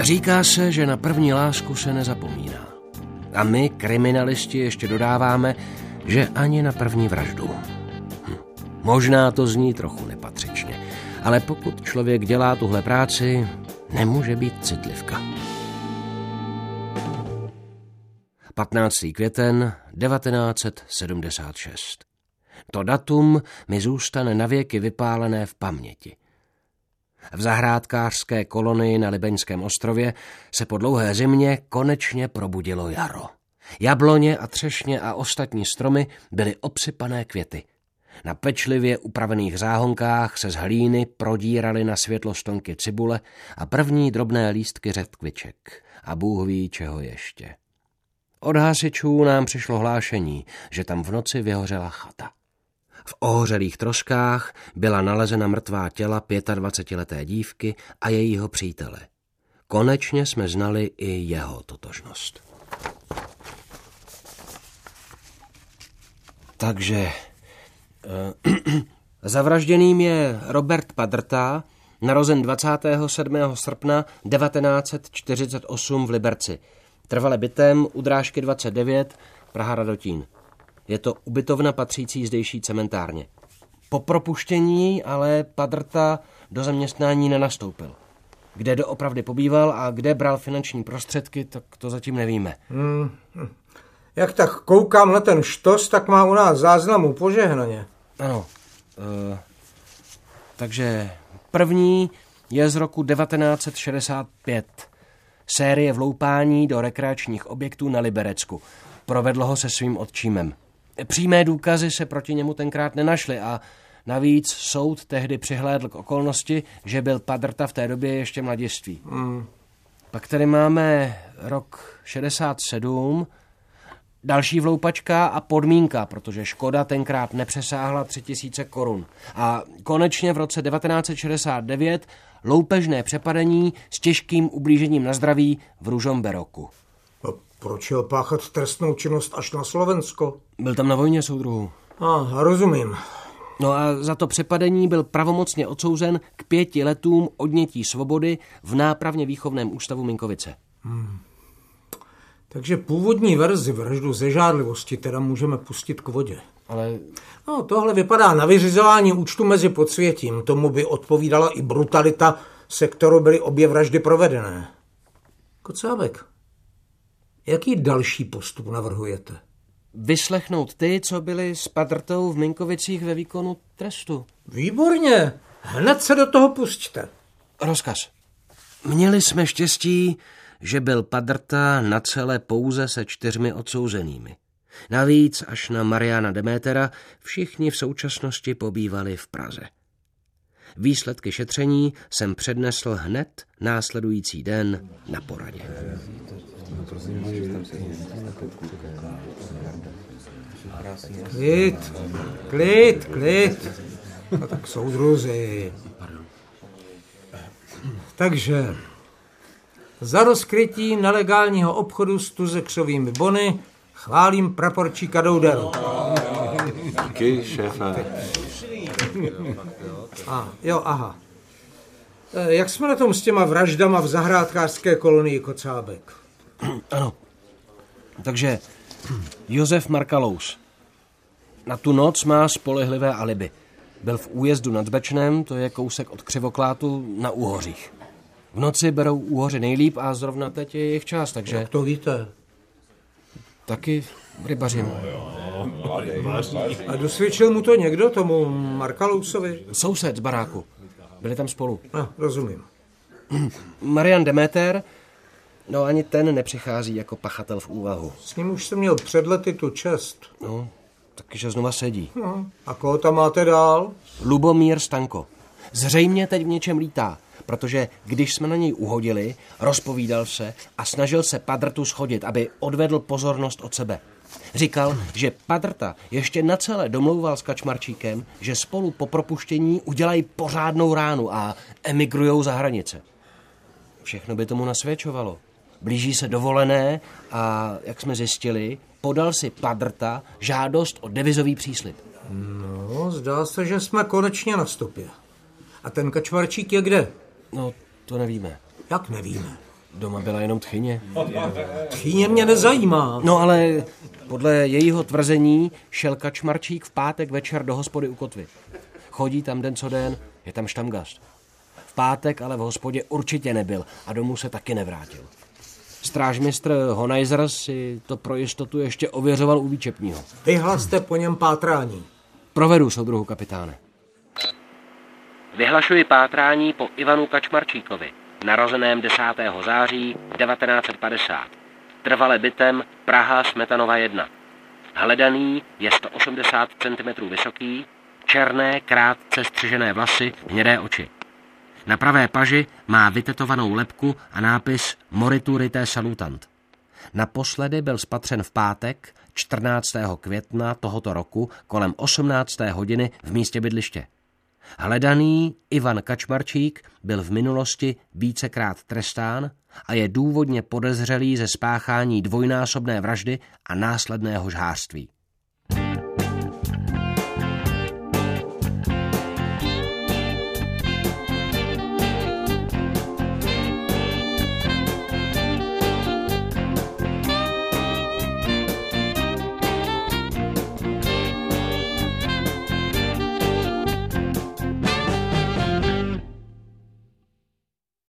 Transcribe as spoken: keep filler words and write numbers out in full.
Říká se, že na první lásku se nezapomíná. A my, kriminalisti, ještě dodáváme, že ani na první vraždu. Hm. Možná to zní trochu nepatřičně, ale pokud člověk dělá tuhle práci, nemůže být citlivka. patnáctého květen devatenáct set sedmdesát šest. To datum mi zůstane navěky vypálené v paměti. V zahrádkářské kolonii na Libeňském ostrově se po dlouhé zimě konečně probudilo jaro. Jabloně a třešně a ostatní stromy byly obsypané květy. Na pečlivě upravených záhonkách se z hlíny prodíraly na světlo stonky cibule a první drobné lístky řetkviček. A Bůh ví, čeho ještě. Od hasičů nám přišlo hlášení, že tam v noci vyhořela chata. V ohořelých troskách byla nalezena mrtvá těla dvacetileté dívky a jejího přítele. Konečně jsme znali i jeho totožnost. Takže uh, zavražděným je Robert Padrta, narozen dvacátého sedmého srpna devatenáct set čtyřicet osm v Liberci. Trvale bytem u Drážky dvacet devět, Praha Radotín. Je to ubytovna patřící zdejší cementárně. Po propuštění ale Padrta do zaměstnání nenastoupil. Kde doopravdy pobýval a kde bral finanční prostředky, tak to zatím nevíme. Hmm. Jak tak koukám na ten štos, tak má u nás záznamu požehnaně. Ano. Uh, takže první je z roku devatenáct set šedesát pět. Série vloupání do rekreačních objektů na Liberecku. Provedl ho se svým otčímem. Přímé důkazy se proti němu tenkrát nenašly a navíc soud tehdy přihlédl k okolnosti, že byl Padrta v té době ještě mladiství. Mm. Pak tady máme rok šedesát sedm, další vloupačka a podmínka, protože škoda tenkrát nepřesáhla tři tisíce korun. A konečně v roce devatenáct set šedesát devět loupežné přepadení s těžkým ublížením na zdraví v Ružomberoku. A proč jel páchat trestnou činnost až na Slovensko? Byl tam na vojně, soudruhu. A, rozumím. No a za to přepadení byl pravomocně odsouzen k pěti letům odnětí svobody v nápravně výchovném ústavu Minkovice. Hmm. Takže původní verzi vraždu ze žádlivosti teda můžeme pustit k vodě. Ale... No, tohle vypadá na vyřizování účtu mezi podsvětím. Tomu by odpovídala i brutalita, se kterou byly obě vraždy provedené. Kocábek, jaký další postup navrhujete? Vyslechnout ty, co byli s Padrtou v Minkovicích ve výkonu trestu. Výborně, hned se do toho pusťte. Rozkaz. Měli jsme štěstí, že byl Padrta na celé pouze se čtyřmi odsouzenými. Navíc až na Mariana Demétera všichni v současnosti pobývali v Praze. Výsledky šetření jsem přednesl hned následující den na poradě. Klid, klid, klid. No tak soudruzi. Takže za rozkrytí nelegálního obchodu s tuzexovými bony chválím praporčíka Doudelu. Díky, šéfe. A, jo, aha. E, jak jsme na tom s těma vraždama v zahrádkářské kolonii, Kocábek? Ano. Takže Josef Markalous. Na tu noc má spolehlivé alibi. Byl v újezdu nad Zbečnem, to je kousek od Křivoklátu, na Úhořích. V noci berou Úhoři nejlíp a zrovna teď je jejich čas, takže... Jak to víte? Taky rybařím. A dosvědčil mu to někdo, tomu Markalousovi? Soused z baráku. Byli tam spolu. No, rozumím. Marian Deméter, no ani ten nepřichází jako pachatel v úvahu. S ním už jsem měl před lety tu čest. No, taky, znova sedí. No, a koho tam máte dál? Lubomír Stanko. Zřejmě teď v něčem lítá, protože když jsme na něj uhodili, rozpovídal se a snažil se Padrtu schodit, aby odvedl pozornost od sebe. Říkal, že Padrta ještě na celé domlouval s Kačmarčíkem, že spolu po propuštění udělají pořádnou ránu a emigrujou za hranice. Všechno by tomu nasvědčovalo. Blíží se dovolené a, jak jsme zjistili, podal si Padrta žádost o devizový příslib. No, zdá se, že jsme konečně na stopě. A ten Kačmarčík je kde? No, to nevíme. Jak nevíme? Doma byla jenom tchyně. Tchýně mě nezajímá. No ale podle jejího tvrzení šel Kačmarčík v pátek večer do hospody u kotvy. Chodí tam den co den, je tam štamgast. V pátek ale v hospodě určitě nebyl a domů se taky nevrátil. Strážmistr Honajzer si to pro jistotu ještě ověřoval u výčepního. Vyhlaste po něm pátrání. Provedu, soudruhu kapitáne. Vyhlašuji pátrání po Ivanu Kačmarčíkovi, narozeném desátého září devatenáct set padesát. Trvale bytem Praha Smetanova jedna. Hledaný je sto osmdesát centimetrů vysoký, černé, krátce střižené vlasy, hnědé oči. Na pravé paži má vytetovanou lebku a nápis Moriturite salutant. Naposledy byl spatřen v pátek čtrnáctého května tohoto roku kolem osmnácté hodiny v místě bydliště. Hledaný Ivan Kačmarčík byl v minulosti vícekrát trestán a je důvodně podezřelý ze spáchání dvojnásobné vraždy a následného žhářství.